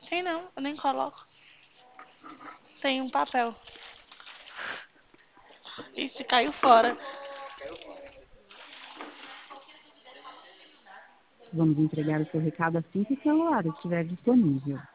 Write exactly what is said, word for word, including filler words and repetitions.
Tem não, eu nem coloco. Tem um papel. Ixi, caiu fora. Vamos entregar o seu recado assim que o celular estiver disponível.